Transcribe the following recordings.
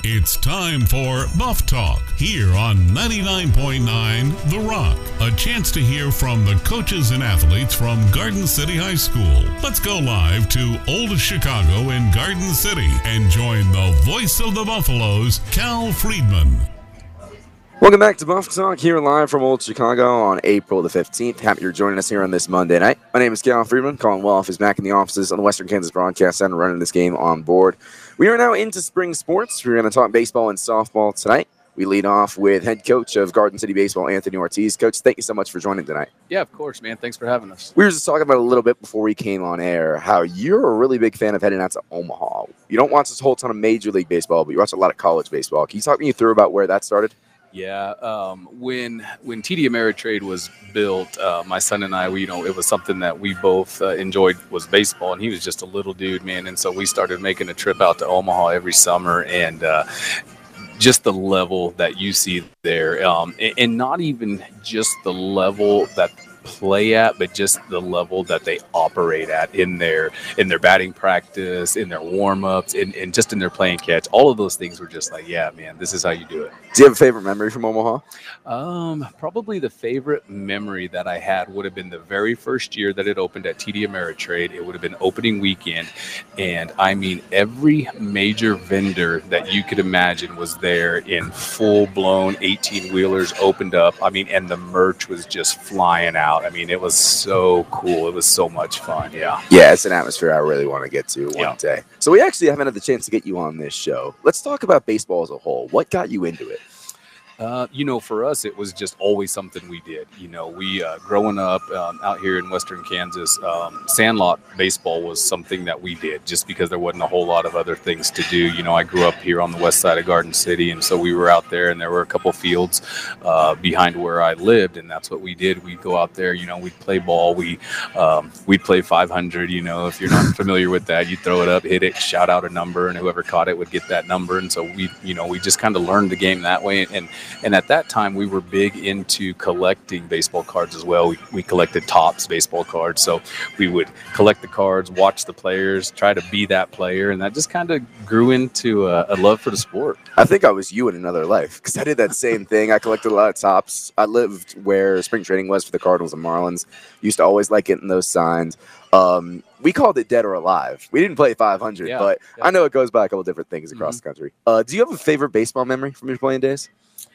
It's time for Buff Talk here on 99.9 The Rock. A chance to hear from the coaches and athletes from Garden City High School. Let's go live to Old Chicago in Garden City and join the voice of the Buffaloes, Cal Friedman. Welcome back to Buff Talk here live from Old Chicago on April the 15th. Happy you're joining us here on this Monday night. My name is Cal Friedman. Colin Welf is back in the offices on the Western Kansas Broadcast Center running this game on board. We are now into spring sports. We're going to talk baseball and softball tonight. We lead off with head coach of Garden City Baseball, Anthony Ortiz. Coach, thank you so much for joining tonight. Yeah, of course, man. Thanks for having us. We were just talking about a little bit before we came on air how you're a really big fan of heading out to Omaha. You don't watch this whole ton of Major League Baseball, but you watch a lot of college baseball. Can you talk me through about where that started? Yeah, when TD Ameritrade was built, my son and I, it was something that we both enjoyed was baseball, and he was just a little dude, man. And so we started making a trip out to Omaha every summer, and just the level that you see there, and not even just the level that play at, but just the level that they operate at in their batting practice, in their warm-ups, and just in their playing catch. All of those things were just like, yeah, man, this is how you do it. Do you have a favorite memory from Omaha? Probably the favorite memory that I had would have been the very first year that it opened at TD Ameritrade. It would have been opening weekend, and I mean every major vendor that you could imagine was there in full-blown 18-wheelers opened up. I mean, and the merch was just flying out. I mean, it was so cool. It was so much fun. Yeah. Yeah, it's an atmosphere I really want to get to one day. So we actually haven't had the chance to get you on this show. Let's talk about baseball as a whole. What got you into it? For us, it was just always something we did. We growing up out here in Western Kansas, sandlot baseball was something that we did just because there wasn't a whole lot of other things to do. I grew up here on the west side of Garden City, and so we were out there, and there were a couple fields behind where I lived, and that's what we did. We'd go out there, we'd play ball. We'd play 500. If you're not familiar with that, you throw it up, hit it, shout out a number, and whoever caught it would get that number. And so we just kind of learned the game that way. And at that time, we were big into collecting baseball cards as well. We collected Topps baseball cards. So we would collect the cards, watch the players, try to be that player. And that just kind of grew into a love for the sport. I think I was you in another life because I did that same thing. I collected a lot of Topps. I lived where spring training was for the Cardinals and Marlins. Used to always like getting those signs. We called it Dead or Alive. We didn't play 500, but I know it goes by a couple different things across the country. Do you have a favorite baseball memory from your playing days?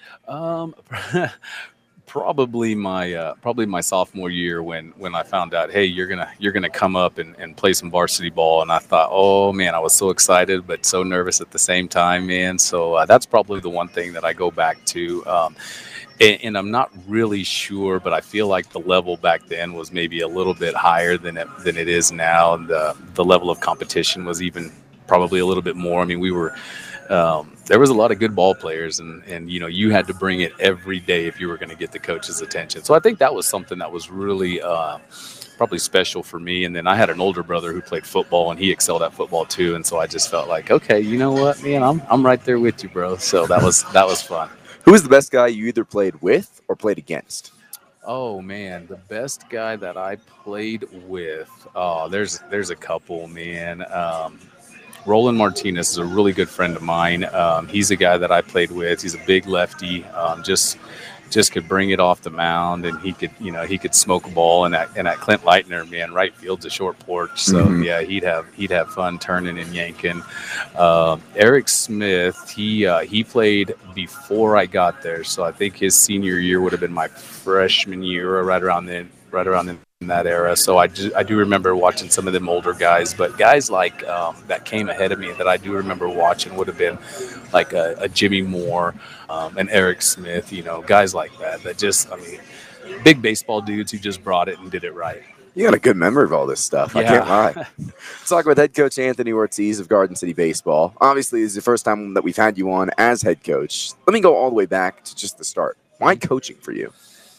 Probably my sophomore year when I found out, hey, you're gonna come up and play some varsity ball, and I thought, oh man, I was so excited but so nervous at the same time, man. So that's probably the one thing that I go back to. And I'm not really sure, but I feel like the level back then was maybe a little bit higher than it is now. The level of competition was even probably a little bit more. I mean, we were. There was a lot of good ball players, and you had to bring it every day if you were going to get the coach's attention. So I think that was something that was really probably special for me. And then I had an older brother who played football, and he excelled at football too. And so I just felt like, okay, you know what, man, I'm right there with you, bro. So that was fun. Who was the best guy you either played with or played against? Oh man, the best guy that I played with. Oh, there's a couple, man. Roland Martinez is a really good friend of mine. He's a guy that I played with. He's a big lefty. Just could bring it off the mound, and he could smoke a ball. And at Clint Leitner, man, right field's a short porch. So yeah, he'd have fun turning and yanking. Eric Smith, he played before I got there, so I think his senior year would have been my freshman year, or right around in that era. So I do remember watching some of them older guys, but guys like that came ahead of me that I do remember watching would have been like a Jimmy Moore, and Eric Smith, guys like that just, I mean, big baseball dudes who just brought it and did it right. You got a good memory of all this stuff. Yeah. I can't lie. Let's talk with head coach Anthony Ortiz of Garden City Baseball. Obviously, this is the first time that we've had you on as head coach. Let me go all the way back to just the start. Why coaching for you?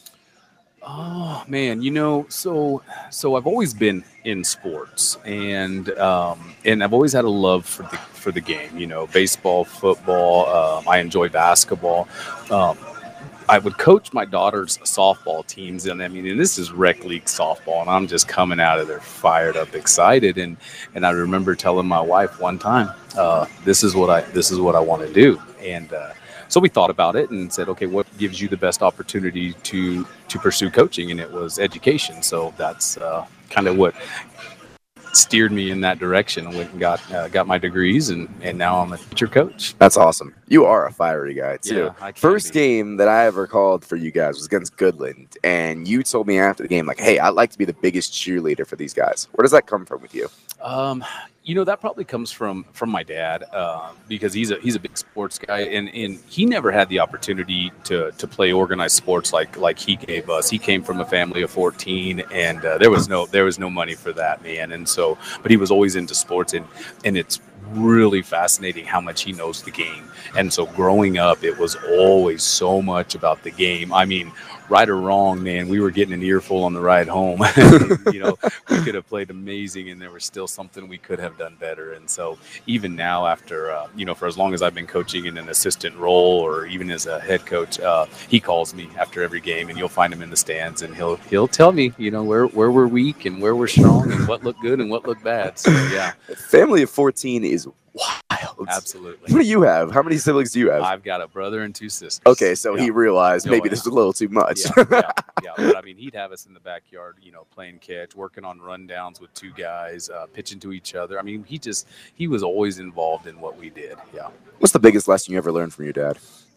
Oh man, so I've always been in sports, and I've always had a love for the game. Baseball, football. I enjoy basketball. I would coach my daughter's softball teams, and and this is rec league softball, and I'm just coming out of there fired up, excited, and I remember telling my wife one time, this is what I want to do, and so we thought about it and said, okay, what gives you the best opportunity to pursue coaching? And it was education. So that's kind of what steered me in that direction. I went and got my degrees, and now I'm a teacher coach. That's awesome. You are a fiery guy too. Yeah, First game that I ever called for you guys was against Goodland, and you told me after the game, like, hey, I'd like to be the biggest cheerleader for these guys. Where does that come from with you? That probably comes from my dad, because he's a big sports guy, and he never had the opportunity to play organized sports like he gave us. He came from a family of 14, and there was no money for that, man. And so, but he was always into sports, and it's really fascinating how much he knows the game. And so growing up, it was always so much about the game. I mean, right or wrong, man, we were getting an earful on the ride home. We could have played amazing, and there was still something we could have done better. And so even now, after, for as long as I've been coaching in an assistant role or even as a head coach, he calls me after every game, and you'll find him in the stands, and he'll tell me, where we're weak and where we're strong and what looked good and what looked bad. So, yeah. Family of 14 is wild. Absolutely. What do you have? How many siblings do you have? I've got a brother and 2 sisters. Okay, so he realized maybe this was a little too much. Yeah. But I mean, he'd have us in the backyard, playing catch, working on rundowns with 2 guys, pitching to each other. I mean, he was always involved in what we did. Yeah. What's the biggest lesson you ever learned from your dad?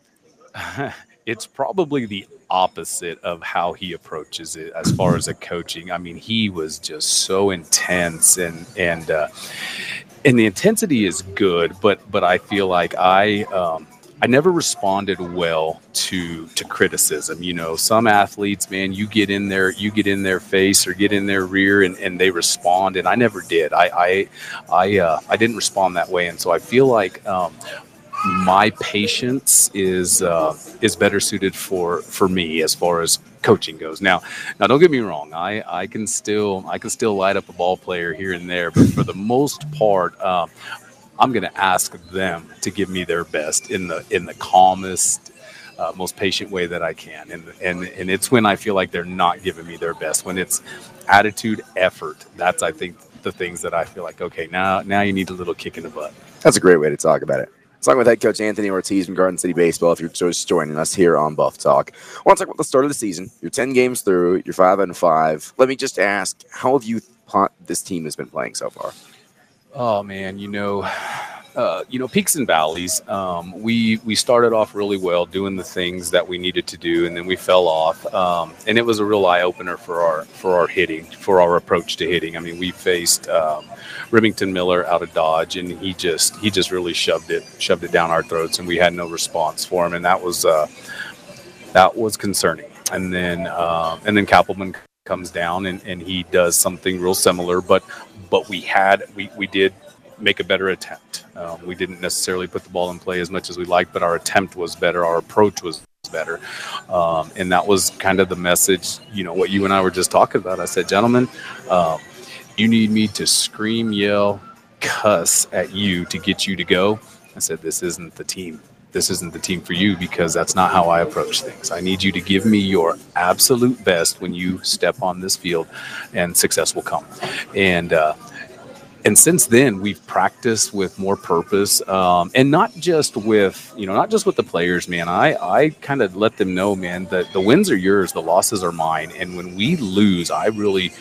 It's probably the opposite of how he approaches it as far as a coaching. I mean, he was just so intense, and the intensity is good, but I feel like I never responded well to criticism. Some athletes, man, you get in their face or get in their rear, and they respond, and I never did. I didn't respond that way, and so I feel like my patience is better suited for me as far as coaching goes. Now don't get me wrong. I can still light up a ball player here and there, but for the most part, I'm going to ask them to give me their best in the calmest, most patient way that I can. And it's when I feel like they're not giving me their best, when it's attitude, effort. That's, I think, the things that I feel like, okay, now you need a little kick in the butt. That's a great way to talk about it. Talking with head coach Anthony Ortiz from Garden City Baseball. If you're just joining us here on Buff Talk, I want to talk about the start of the season. You're 10 games through. You're 5-5. Let me just ask, how have you thought this team has been playing so far? Oh man, peaks and valleys. We started off really well, doing the things that we needed to do, and then we fell off. And it was a real eye opener for our hitting, for our approach to hitting. I mean, we faced Remington Miller out of Dodge, and he just really shoved it down our throats, and we had no response for him, and that was concerning. And then Kappelman comes down, and he does something real similar, but we did make a better attempt. We didn't necessarily put the ball in play as much as we liked, but our attempt was better. Our approach was better. And that was kind of the message, what you and I were just talking about. I said, gentlemen, you need me to scream, yell, cuss at you to get you to go. I said, this isn't the team. This isn't the team for you, because that's not how I approach things. I need you to give me your absolute best when you step on this field, and success will come. And since then, we've practiced with more purpose, and not just with the players, man. I kind of let them know, man, that the wins are yours, the losses are mine. And when we lose, I really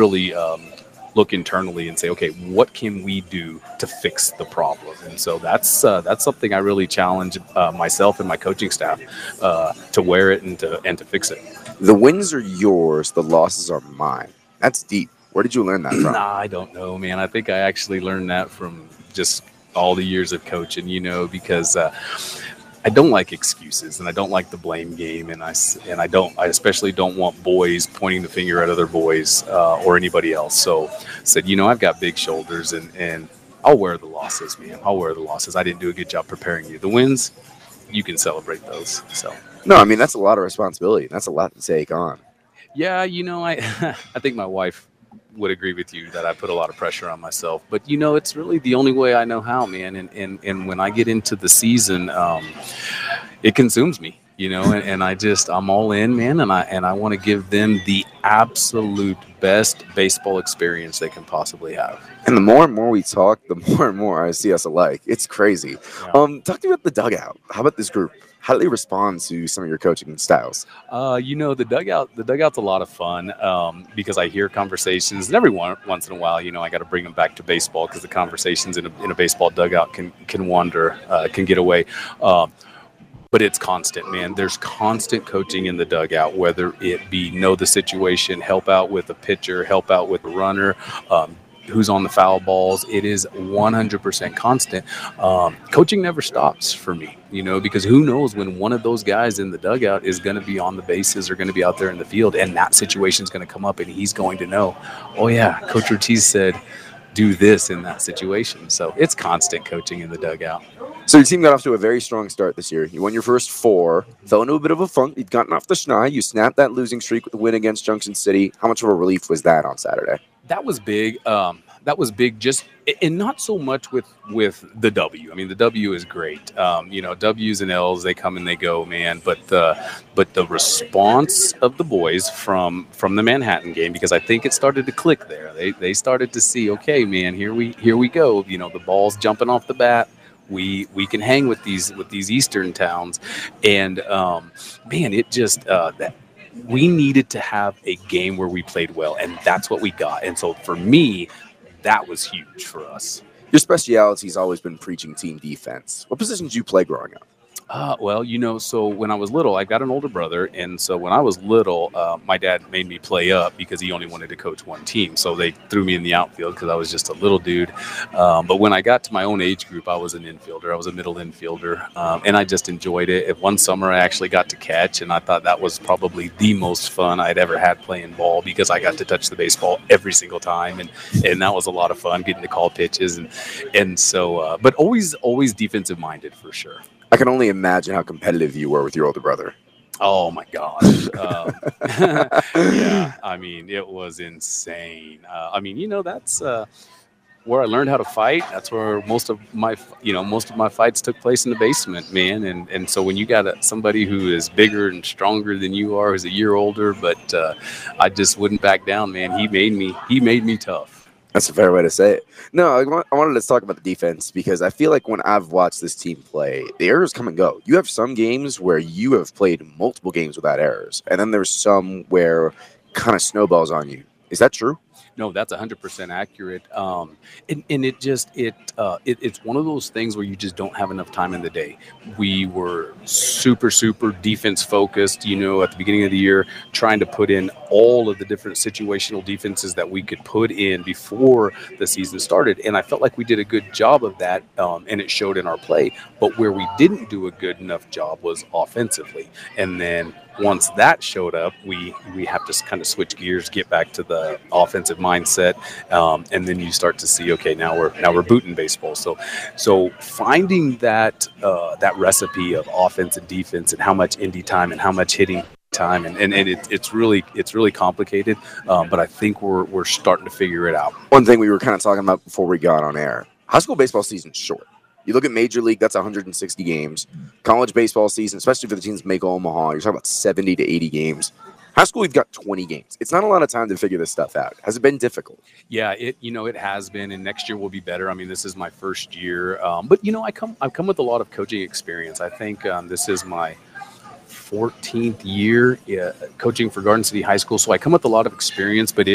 look internally and say, okay, what can we do to fix the problem? And so that's something I really challenge myself and my coaching staff to wear it and to fix it. The wins are yours, the losses are mine. That's deep. Where did you learn that from? I don't know, man. I think I actually learned that from just all the years of coaching, because I don't like excuses, and I don't like the blame game, and I especially don't want boys pointing the finger at other boys or anybody else. So I said, I've got big shoulders, and I'll wear the losses, man. I'll wear the losses. I didn't do a good job preparing you. The wins, you can celebrate those. So no, I mean, that's a lot of responsibility. That's a lot to take on. Yeah, I think my wife would agree with you that I put a lot of pressure on myself, but it's really the only way I know how, man. And when I get into the season, it consumes me. and I'm all in, man, and I want to give them the absolute best baseball experience they can possibly have. And the more and more we talk, the more and more I see us alike. It's crazy. Yeah. Talk to me about the dugout. How about this group? How do they respond to some of your coaching styles? The dugout's a lot of fun because I hear conversations, and every once in a while, I got to bring them back to baseball because the conversations in a baseball dugout can wander, can get away. But it's constant, man. There's constant coaching in the dugout, whether it be know the situation, help out with a pitcher, help out with a runner, who's on the foul balls. It is 100% constant. Coaching never stops for me, because who knows when one of those guys in the dugout is going to be on the bases or going to be out there in the field, and that situation is going to come up, and he's going to know, oh yeah, Coach Ortiz said do this in that situation. So it's constant coaching in the dugout. So your team got off to a very strong start this year. You won your first 4, fell into a bit of a funk. You'd gotten off the schneid. You snapped that losing streak with the win against Junction City. How much of a relief was that on Saturday? That was big. Just, and not so much with the W. I mean, the W is great. W's and L's, they come and they go, man. But the response of the boys from the Manhattan game, because I think it started to click there. They started to see, okay, man, here we go. The ball's jumping off the bat. We can hang with these Eastern towns, and man, it just that we needed to have a game where we played well, and that's what we got. And so for me, that was huge for us. Your specialty has always been preaching team defense. What position did you play growing up? So when I was little, I got an older brother. And so when I was little, my dad made me play up because he only wanted to coach one team. So they threw me in the outfield because I was just a little dude. But when I got to my own age group, I was an infielder. I was a middle infielder. And I just enjoyed it. One summer, I actually got to catch. And I thought that was probably the most fun I'd ever had playing ball because I got to touch the baseball every single time. And that was a lot of fun getting to call pitches. And so, but always defensive minded for sure. I can only imagine how competitive you were with your older brother. Oh my gosh. Yeah, I mean, it was insane. That's where I learned how to fight. That's where most of my fights took place in the basement, man. And so when you got somebody who is bigger and stronger than you are, who's a year older, but I just wouldn't back down, man. He made me tough. That's a fair way to say it. No, I wanted to talk about the defense because I feel like when I've watched this team play, the errors come and go. You have some games where you have played multiple games without errors, and then there's some where kind of snowballs on you. Is that true? No, that's 100% accurate. And it's one of those things where you just don't have enough time in the day. We were super, super defense focused, at the beginning of the year, trying to put in all of the different situational defenses that we could put in before the season started. And I felt like we did a good job of that, and it showed in our play. But where we didn't do a good enough job was offensively. And then once that showed up, we have to kind of switch gears, get back to the offensive mindset, and then you start to see, okay, now we're booting baseball. So finding that recipe of offense and defense, and how much indie time and how much hitting time, and it's really complicated. But I think we're starting to figure it out. One thing we were kind of talking about before we got on air: high school baseball season's short. You look at Major League, that's 160 games. College baseball season, especially for the teams that make Omaha, you're talking about 70 to 80 games. High school, we've got 20 games. It's not a lot of time to figure this stuff out. Has it been difficult? Yeah, it has been, and next year will be better. I mean, this is my first year, but I've come with a lot of coaching experience. I think this is my 14th year coaching for Garden City High School, so I come with a lot of experience. But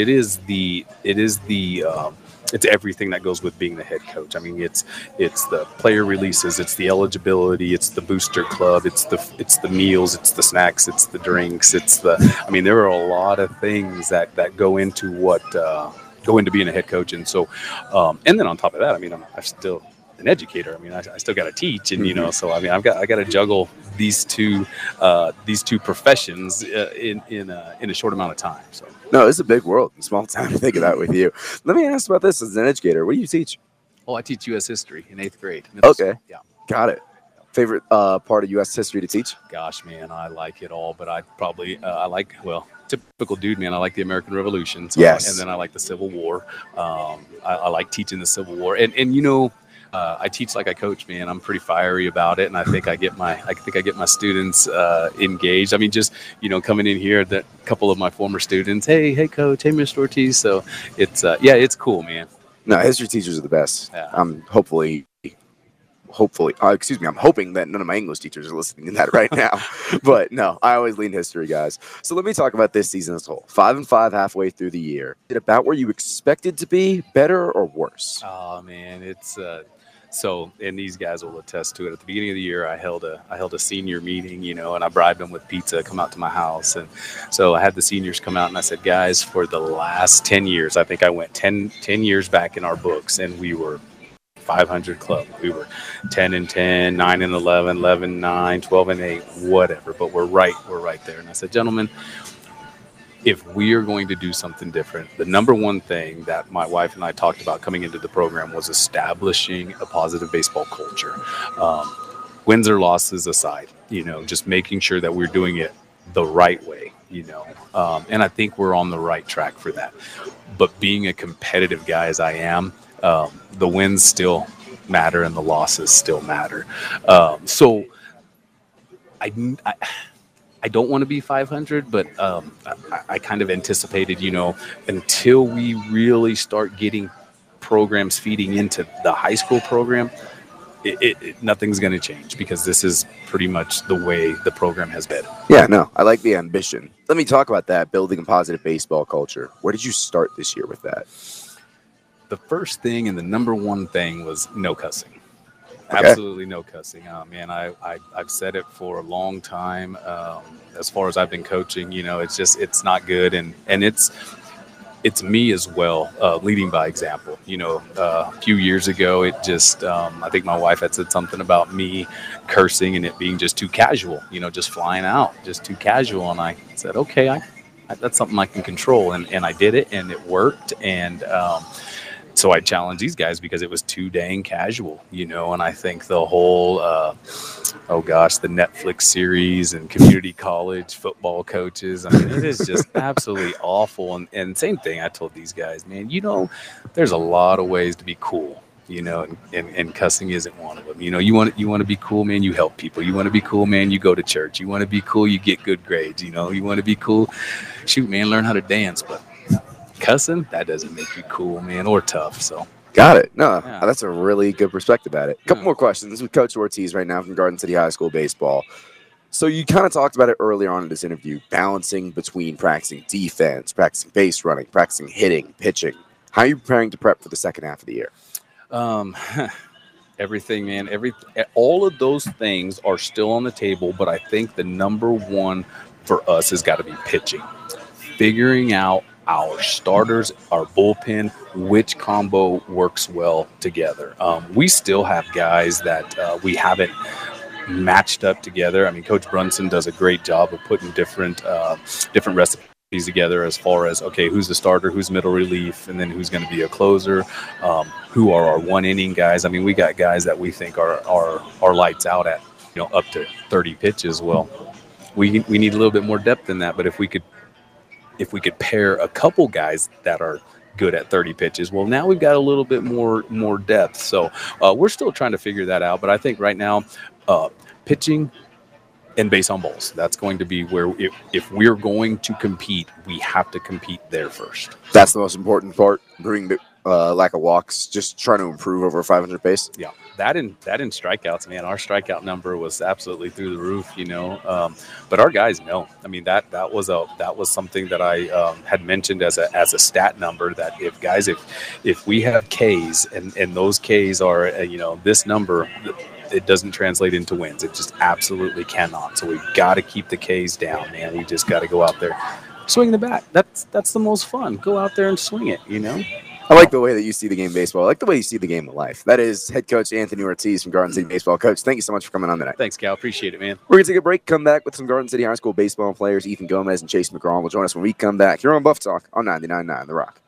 it's everything that goes with being the head coach. I mean, it's the player releases, it's the eligibility, it's the booster club, it's the meals, it's the snacks, it's the drinks, there are a lot of things that go into being a head coach. And so, and then on top of that, I'm still an educator. I still got to teach, and so I got to juggle these two professions in a short amount of time. So. No, it's a big world, small time to think of that with you. Let me ask about this as an educator. What do you teach? Oh, I teach U.S. history in 8th grade. Okay. Yeah. Got it. Favorite part of U.S. history to teach? Gosh, man, I like it all, but I probably typical dude, man. I like the American Revolution. So yes. And then I like the Civil War. I like teaching the Civil War, and I teach like I coach, man. I'm pretty fiery about it, and I think I get my students engaged. I mean, just coming in here, that couple of my former students, hey, coach, hey, Mr. Ortiz. So it's cool, man. No, history teachers are the best. Yeah. I'm hoping that none of my English teachers are listening to that right now. But no, I always lean history, guys. So let me talk about this season as a whole. 5-5 halfway through the year. Is it about where you expected to be, better or worse? Oh man, it's and these guys will attest to it. At the beginning of the year, I held a senior meeting, and I bribed them with pizza, come out to my house. And so I had the seniors come out and I said, guys, for the last 10 years, I think I went 10 years back in our books, and we were 500 club. We were 10-10, 9-11, 11-9, 12-8, whatever. But we're right there. And I said, gentlemen, if we are going to do something different, the number one thing that my wife and I talked about coming into the program was establishing a positive baseball culture. Wins or losses aside, just making sure that we're doing it the right way, and I think we're on the right track for that. But being a competitive guy as I am, the wins still matter and the losses still matter. So I don't want to be 500, but I kind of anticipated, until we really start getting programs feeding into the high school program, nothing's going to change, because this is pretty much the way the program has been. Yeah, no, I like the ambition. Let me talk about that, building a positive baseball culture. Where did you start this year with that? The first thing and the number one thing was no cussing. Okay. Absolutely no cussing. Man, I've said it for a long time. As far as I've been coaching, it's not good, and it's me as well, leading by example. A few years ago, I think my wife had said something about me cursing and it being just too casual, just flying out, just too casual. And I said, okay, that's something I can control, and I did it, and it worked, and so I challenged these guys because it was too dang casual, and I think the whole, the Netflix series and community college football coaches, I mean, it is just absolutely awful. And same thing, I told these guys, man, there's a lot of ways to be cool, and cussing isn't one of them. You want to be cool, man, you help people. You want to be cool, man, you go to church. You want to be cool, you get good grades. You want to be cool, shoot, man, learn how to dance. But cussing, that doesn't make you cool, man, or tough. So got it. No, yeah. That's a really good perspective at it. A couple more questions with Coach Ortiz right now from Garden City High School baseball. So you kind of talked about it earlier on in this interview, balancing between practicing defense, practicing base running, practicing hitting, pitching. How are you preparing to prep for the second half of the year? Everything, man. All of those things are still on the table, but I think the number one for us has got to be pitching. Figuring out our starters, our bullpen, which combo works well together. We still have guys that we haven't matched up together. I mean, Coach Brunson does a great job of putting different recipes together as far as, okay, who's the starter, who's middle relief, and then who's going to be a closer, who are our one-inning guys. I mean, we got guys that we think are lights out at, up to 30 pitches. Well, we need a little bit more depth than that, but if we could pair a couple guys that are good at 30 pitches, well, now we've got a little bit more depth. So we're still trying to figure that out. But I think right now, pitching and base on balls, that's going to be where if we're going to compete, we have to compete there first. That's the most important part, bringing the lack of walks, just trying to improve over 500 pace. Yeah. That in strikeouts, man, our strikeout number was absolutely through the roof, but our guys know. I mean, that was something that I had mentioned as a stat number, that if we have Ks and those Ks are this number, it doesn't translate into wins. It just absolutely cannot. So we've got to keep the Ks down, man. We just got to go out there, swing the bat. That's the most fun. Go out there and swing it, I like the way that you see the game of baseball. I like the way you see the game of life. That is head coach Anthony Ortiz from Garden City Baseball. Coach, thank you so much for coming on tonight. Thanks, Cal. Appreciate it, man. We're going to take a break, come back with some Garden City High School baseball players. Ethan Gomez and Chase McGraw will join us when we come back here on Buff Talk on 99.9 The Rock.